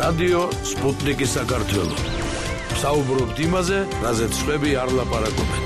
რადიო სპუტნიკი საქართველო. საუბრობთ იმაზე, რაზეც სხვები არ ლაპარაკობენ.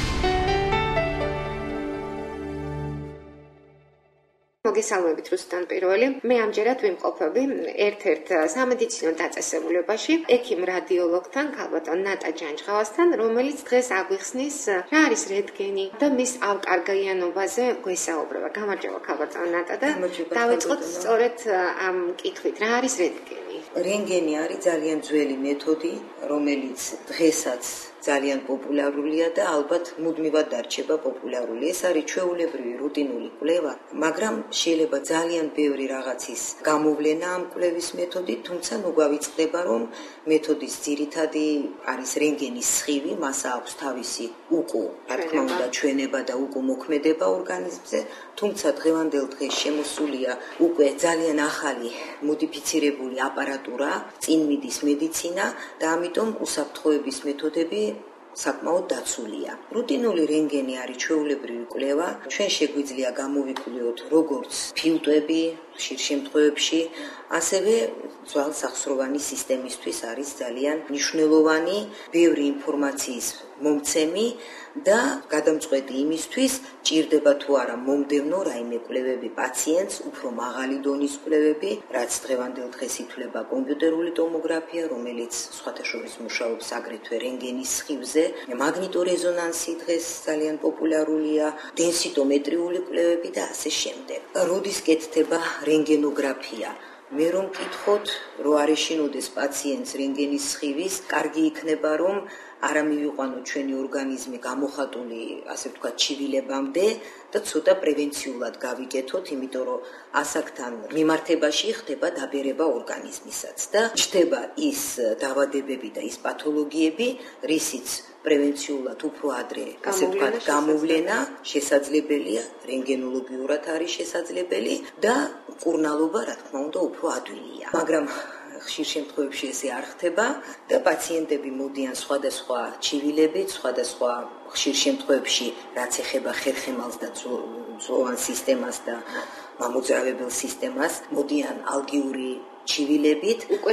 მოგესალმებით რუსთან პირველი. მე ამჯერად ვიმყოფები ერთ-ერთ სამედიცინო დაწესებულებაში, ექიმ რადიოლოგთან, ქალბატონ ნატა ჯანჯღავასთან, რომელიც დღეს აგვიხსნის რა არის რენტგენი და მის ავკარგიანობაზე გვესაუბრება. გამარჯობა ქალბატონ ნატა და დავიწყოთ სწორედ ამ კითხვით, რა არის რენტგენი? რენტგენი არის ძალიან ძველი მეთოდი, რომელიც დღესაც ძალიან პოპულარულია და ალბათ მუდმივად დარჩება პოპულარული. ეს არის ჩვეულებრივი რუტინული კვლევა, მაგრამ შეიძლება ძალიან ბევრი რაღაცის გამოვლენა ამ კვლევის მეთოდით, თუმცა ნუ გვავიწყდება, რომ მეთოდის ძირითადი არის რენტგენის სხივი, მას აქვს თავისი უკუ, რა თქმა უნდა, ჩვენება და უკუ მოქმედება ორგანიზმზე, თუმცა დღევანდელ დღეს შემოსულია უკვე ძალიან ახალი მოდიფიცირებული აპარატურა, წინ მიდის მედიცინა და ამიტომ უსაფრთხოების მეთოდები საკმაოდ დაცულია. რუტინული რენტგენი არის ჩვეულებრივი კვლევა. ჩვენ შეგვიძლია გამოვიკვლიოთ როგორც ფილტვები ხშირ შემთხვევებში, ასევე ძვალსახსროვანი სისტემისთვის არის ძალიან მნიშვნელოვანი ბევრი ინფორმაციის მომცემი და გადამწყვეტი იმისთვის, ჭირდება თუ არა მომდევნო რაიმე კვლევები პაციენტს, უფრო მაღალი დონის კვლევები, რაც დღევანდელ დღეს ითვლება კომპიუტერული ტომოგრაფია, რომელიც სხვათა შორის მუშაობს აგრეთვე რენტგენის სხივზე, მაგნიტორეზონანსი დღეს ძალიან პოპულარულია, დენსიტომეტრიული კვლევები და ასე შემდეგ. როდის კეთდება რენტგენოგრაფია? მე რომ მკითხოთ, რო არ ეშინოდეს პაციენტს რენტგენის სხივის, კარგი იქნება, რომ არა მივიყვანოთ ჩვენი ორგანიზმი გამოხატული, ასე ვთქვათ, ჩივილებამდე და ცოტა პრევენციულად გავიკეთოთ, იმიტომ რომ ასაკთან მიმართებაში ხდება დაბერება ორგანიზმისაც და ჩნდება ის დაავადებები და ის პათოლოგიები, რისიც პრევენციულად უფრო ადრე, ასე ვთქვათ, გამოვლენა შესაძლებელია, რენტგენოლოგიურად არის შესაძლებელი და მკურნალობა, რა თქმა უნდა, უფრო ადვილია. მაგრამ ხშირ შემთხვევებში ესე არ ხდება და პაციენტები მოდიან სხვადასხვა ჩივილებით, სხვადასხვა ხშირ შემთხვევებში, რაც ეხება ხერხემალს და ძოვან სისტემას და მამოძრავებელ სისტემას, მოდიან ალგიური ჩივილებით, უკვე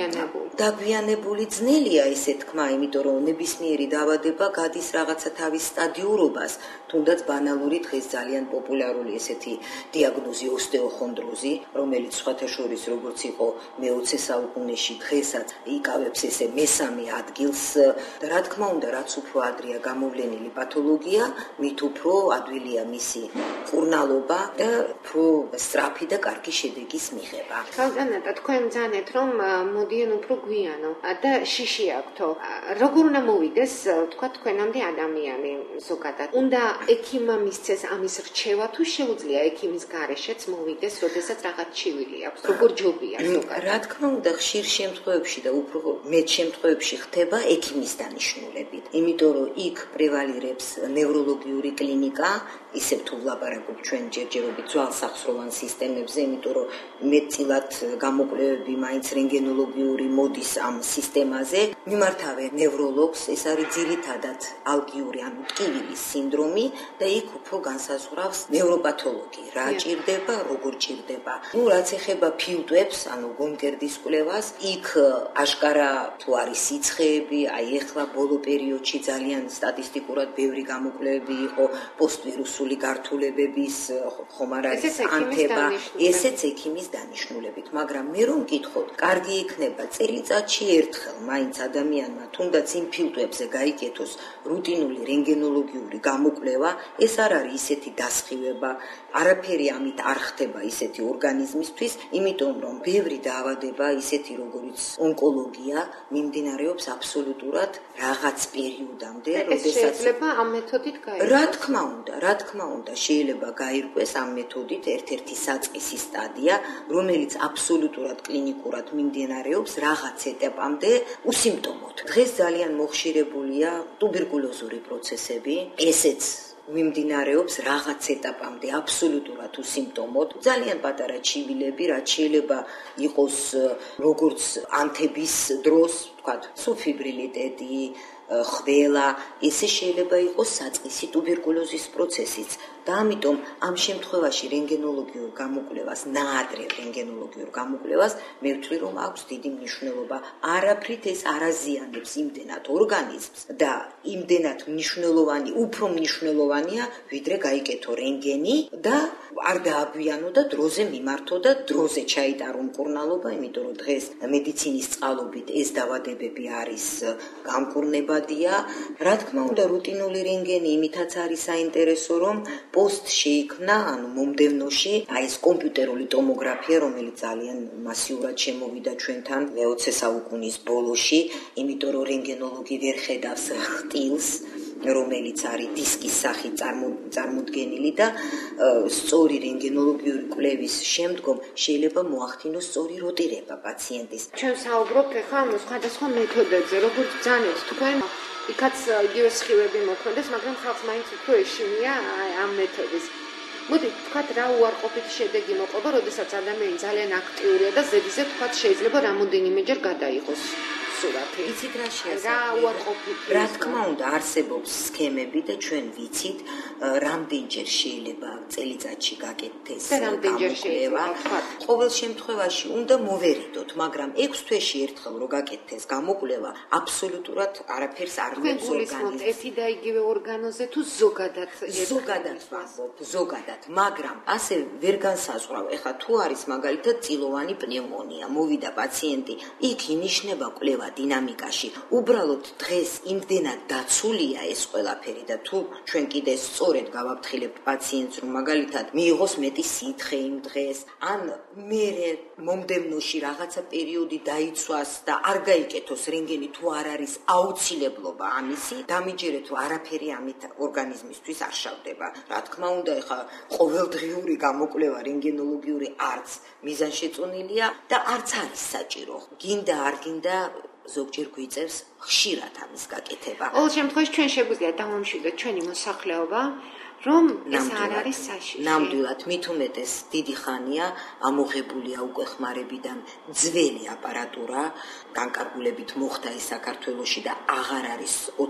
დაგვიანებული ძნელია ესე თქვა, იმიტომ რომ ნებისმიერი დაავადება გადის რაღაცა თავის სტადიურობას, თუნდაც ბანალური დღეს ძალიან პოპულარული ესეთი დიაგნოზი ოსტეოხონდროზი, რომელიც სხვათა შორის როგორც იყო მე-20 საუკუნეში, დღესაც იკავებს ესე მესამე ადგილს და რა თქმა უნდა, რაც უფრო ადრეა გამოვლენილი პათოლოგია, მით უფრო ადვილია მისი მკურნალობა და უფრო სწრაფი და კარგი შედეგის მიღება. თქვენ ძანეთ, რომ მოდიან უფრო გვიანო და შიში აქვთო. როგორ უნდა მოვიდეს, თქვა თქვენამდე ადამიანი ზოგადად? უნდა ექიმმა მისცეს ამის რჩევა თუ შეუძლია ექიმის გარეშეც მოვიდეს, როდესაც რაღაც ჩივილი აქვს? როგორ ჯობია ზოგადად? რა თქმა უნდა, ხშირ შემთხვევებში და უფრო მეტ შემთხვევებში ხდება ექიმის დანიშნულებით, იმიტომ რომ იქ პრევალირებს ნევროლოგიური კლინიკა, ისევ თუ ვლაპარაკობ ჩვენ ჯერჯერობით ძვალსახსროვან სისტემებზე, იმიტომ რომ მეტწილად გამოკვლევები მაინც რენტგენოლოგიური მოდის ამ სისტემაზე. მიმართავენ ნევროლოგს, ეს არის ძირითადად ალგიური, ანუ ტკივილის სინდრომი და იქ უფრო განსაზღვრავს ნევროპათოლოგი, რა ჭირდება, როგორ ჭირდება. რაც ეხება ფილტვებს, ანუ გონკერდის კვლევას, იქ აშკარა თუ არის სიცხეები, აი ეხლა ბოლო პერიოდში ძალიან სტატისტიკურად ბევრი გამოკვლევები იყო პოსტვირუსული გართულებების, ხომ არ არის ანთება, ესეც ექიმის დანიშნულებით, მაგრამ მე რომ მკითხოთ, კარგი იქნება წელიწადში ერთხელ მაინც ადამიანმა თუნდაც იმ ფილტვებზე გაიკეთოს რუტინული რენტგენოლოგიური გამოკვლევა, ეს არ არის ისეთი დასხივება, არაფერი ამით არ ხდება ისეთი ორგანიზმისთვის, იმიტომ რომ ბევრი დაავადება, ისეთი როგორც ონკოლოგია, მიმდინარეობს აბსოლუტურად რაღაც პერიოდამდე, როდესაც შეიძლება ამ მეთოდით გაირკვეს. რა თქმა უნდა, შეიძლება გაირკვეს ამ მეთოდით ერთ-ერთი საწყისი სტადია, რომელიც აბსოლუტურად კლინიკურად მიმდინარეობს რაღაც ეტაპამდე უსიმპტომოდ. დღეს ძალიან მოხშირებულია ტუბერკულოზური პროცესები, ესეც მიმდინარეობს რაღაც ეტაპამდე აბსოლუტურად უსიმპტომოდ, ძალიან პატარა ჩივილები, რაც შეიძლება იყოს როგორც ანთების დროს, ვთქვათ, სუფიბრილიტეტი, ხველა, ესე შეიძლება იყოს საწყისი ტუბერკულოზის პროცესიც და ამიტომ ამ შემთხვევაში რენტგენოლოგიურ გამოკვლევას, ნაადრევ რენტგენოლოგიურ გამოკვლევას მე ვთვლი, რომ აქვს დიდი მნიშვნელობა. არაფრით ეს არ აზიანებს იმდენად ორგანიზმს და იმდენად მნიშვნელოვანი, უფრო მნიშვნელოვანია, ვიდრე გაიკეთო რენტგენი და არ დააგვიანო და დროზე მიმართო და დროზე ჩაიტარო მკურნალობა, იმიტომ რომ დღეს მედიცინის წყალობით ეს დაავადებები არის გამკურნებადია. რა თქმა უნდა, რუტინული რენტგენი იმითაც არის საინტერესო, რომ პოსტ შეიქმნა, ანუ მომდევნოში, ეს კომპიუტერული ტომოგრაფია, რომელიც ძალიან მასიურად შემოვიდა ჩვენთან მე-20 საუკუნის ბოლოში, იმიტომ რომ რენტგენოლოგი ვერ ხედავს ხტილს, რომელიც არის დისკის სახით წარმოდგენილი და სწორი რენტგენოლოგიური კვლევის შემდგომ შეიძლება მოახდინოს სწორი როტირება პაციენტის. ჩვენ საუბრობთ ახლა სხვადასხვა მეთოდებზე, როგორც ბრძანებთ თქვენ, იქაც იგივე სხივები მოქმედებს, მაგრამ ხალხს მაინც უფრო ეშინია ამ მეთოდის. მოდი ვთქვათ, რა უარყოფითი შედეგი მოყვება, როდესაც ადამიანი ძალიან აქტიურია და ზედიზედ ვთქვათ, შეიძლება რამოდენიმეჯერ გადაიღოს სურათი. იცით რა რა შეასრულა? უარყოფითი? რა თქმა უნდა, არსებობს სქემები და ჩვენ ვიცით, რამდენჯერ შეიძლება წელიწადში გაკეთდეს გამოკვლევა. ყოველ შემთხვევაში უნდა მოვერიდოთ, მაგრამ 6 თვეში ერთხელ რო გაკეთდეს გამოკვლევა, აბსოლუტურად არაფერს არ გვექვს ორგანიზმს. ერთი და იგივე ორგანოზე თუ ზოგადად? ზოგადად, მაგრამ ასე ვერ განსაზღვრავ. ეხლა თუ არის მაგალითად წილოვანი პნევმონია, მოვიდა პაციენტი, იქ ინიშნება კვლევა დინამიკაში. უბრალოდ დღეს იმდენად დაცულია ეს ყველაფერი და თუ ჩვენ კიდე სწორედ გავაფრთხილებთ პაციენტს, რომ მაგალითად მიიღოს მეტი სითხე იმ დღეს, ან მერე მომდევნოში რაღაცა პერიოდი დაიცვას და არ გაიკეთოს რენტგენი თუ არ არის აუცილებლობა ამისი, დამიჯერეთ რომ არაფერი ამით ორგანიზმისთვის არ შავდება. რა თქმა უნდა, ეხა ყოველდღიური გამოკვლევა რენტგენოლოგიური არც მიზანშეწონილია და არც არის საჭირო. გინდა არ გინდა ზოგჯერ გვიწევს ხშირად ამის გაკეთება. ყოველ შემთხვევაში ჩვენ შეგვიძლია დავამშვიდოთ ჩვენი მოსახლეობა, რომ ეს არ არის საშიში. ნამდვილად, მით უმეტეს დიდი ხანია ამოღებულია უკვე ხმარებიდან ძველი აპარატურა, განკარგულებით მოხდა ეს საქართველოში და აღარ არის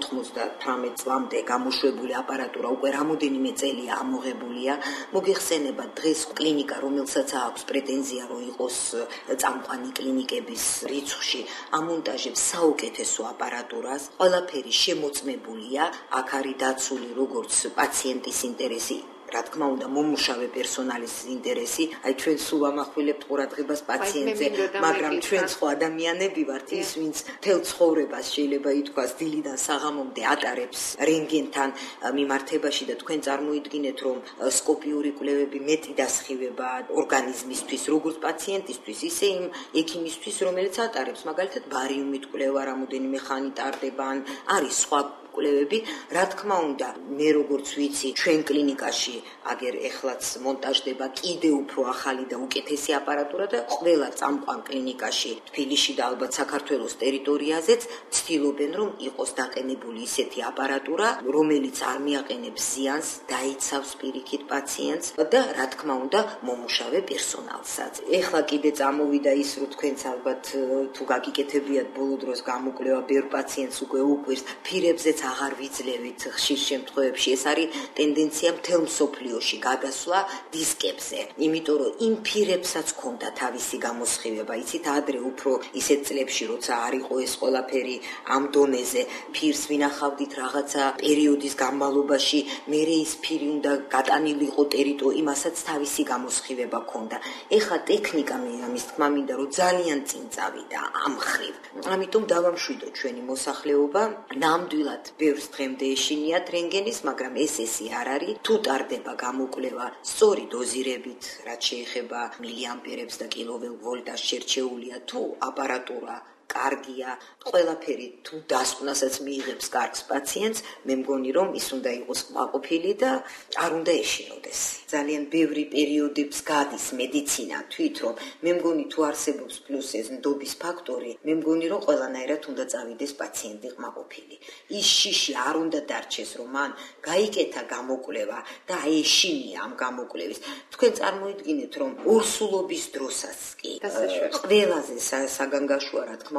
98 წლამდე გამოშვებული აპარატურა, უკვე რამოდენიმე წელია ამოღებულია. მოგეხსენებათ, დღეს კლინიკა, რომელსაც აქვს პრეტენზია, რომ იყოს წამყვანი კლინიკების რიცხვში, ამონტაჟებს საუკეთესო აპარატურას, ყველაფერი შემოწმებულია, აქ არის დაცული როგორც პაციენტის ინტერესი, რა თქმა უნდა, მომუშავე პერსონალის ინტერესი, ჩვენ სულ ამახვილებთ ყურადღებას პაციენტზე, მაგრამ ჩვენ სხვა ადამიანები ვართ, ის ვინც მთელ ცხოვრებას შეიძლება ითქვას დილიდან საღამომდე ატარებს რენტგენთან მიმართებაში და თქვენ წარმოიდგინეთ, რომ სკოპიური კვლევები მეტი დასხივება ორგანიზმისთვის, როგორც პაციენტისთვის, ისე იმ ექიმისთვის, რომელიც ატარებს, მაგალითად, ბარიუმით კვლევა რამოდენიმე ხანი ტარდება, ან არის სხვა კვლევები, რა თქმა უნდა, მე როგორც ვიცი, ჩვენ კლინიკაში აგერ ეხლაც მონტაჟდება კიდე უფრო ახალი და უკეთესი აპარატურა და ყველა წამყვან კლინიკაში თბილისში და ალბათ საქართველოს ტერიტორიაზეც ცდილობენ, რომ იყოს დაყენებული ისეთი აპარატურა, რომელიც არ მიაყენებს ზიანს, დაიცავს პირიქით პაციენტს და რა თქმა უნდა, მომუშავე პერსონალსაც. ეხლა კიდე წამოვიდა ის, რომ თქვენც ალბათ თუ გაგიკეთებიათ ბოლო დროს გამოკვლევა, ბევრ პაციენტს უკვე უკვირს, ფირებზეც აღარ ვიძლევით ხშირ შემთხვევებში. ეს არის ტენდენცია მთელ მსოფლიოში გადასვლა დისკებზე. იმიტომ რომ იმ ფირებსაც ქონდა თავისი გამოსხივება. იცით, ადრე უფრო ისეთ წლებში, როცა არ იყო ეს ყველაფერი ამ დონეზე, ფირს ვინახავდით რაღაცა პერიოდის განმავლობაში, მერე ის ფირი უნდა გატანილიყო ტერიტორიაზე, იმასაც თავისი გამოსხივება ქონდა. ეხლა ტექნიკა მე ამის თქმა მინდა, რომ ძალიან წინ წავიდა ამ მხრივ. ამიტომ დავამშვიდოთ ჩვენი მოსახლეობა, ნამდვილად ბევრს დღემდე ეშინიათ რენტგენის, მაგრამ ესე არ არის. თუ ტარდება გამოკვლევა სწორი დოზირებით, რაც შეეხება მილიამპერებს და კილოვოლტას შერჩეულია, თუ აპარატურა კარგია, ყველაფერი თუ დასკვნასაც მიიღებს კარგს პაციენტს, მე მგონი რომ ის უნდა იყოს კმაყოფილი და არ უნდა ეშინოდეს. ძალიან ბევრი პერიოდებს გადის მედიცინა თვით, რომ მე მგონი თუ არსებობს პლუს ეს ნდობის ფაქტორი, მე მგონი რომ ყველანაირად უნდა წავიდეს პაციენტი კმაყოფილი. ის შიში არ უნდა დარჩეს, რომ მან გაიკეთა გამოკვლევა და ეშინია ამ გამოკვლევის. თქვენ წარმოიდგინეთ, რომ ორსულობის დროსაც კი ყველაზე საგანგაშოა, რა თქმა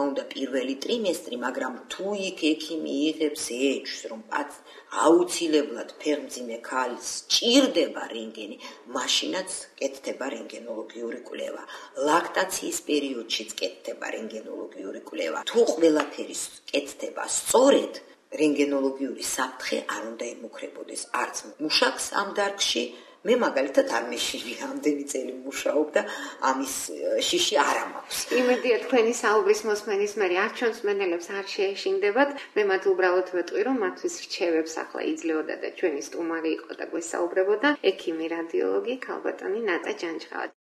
უნდა პირველი ტრიმესტრი, მაგრამ თუ იქ ექიმი იღებს ეჭვს, რომ აუცილებლად ფეხმძიმე ქალს ჭირდება რენტგენი, მაშინაც კეთდება რენტგენოლოგიური კვლევა. ლაქტაციის პერიოდშიც კეთდება რენტგენოლოგიური კვლევა. თუ ყველაფერი კეთდება სწორედ, რენტგენოლოგიური საფრთხე არ უნდა ემუქრებოდეს არც მუშაკს ამ დარგში. მე მაგალითად არ მეშინი ამდენი წელი მუშაობ და ამის შიში არ მაქვს. იმედია თქვენი საუბრის მოსმენის მერე არჩევანსმენელებს არ შეეშინდებათ. მე მათ უბრალოდ ვეტყვი, რომ მათთვის რჩევებს ახლა იძლეოდა და ჩვენი სტუმარი იყო და გვესაუბრებოდა ექიმი რადიოლოგი ქალბატონი ნატა ჯანჯღავა.